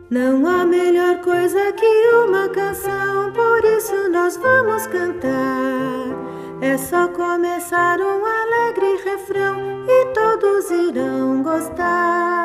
Não há melhor coisa que uma canção, por isso nós vamos cantar. É só começar um alegre refrão e todos irão gostar.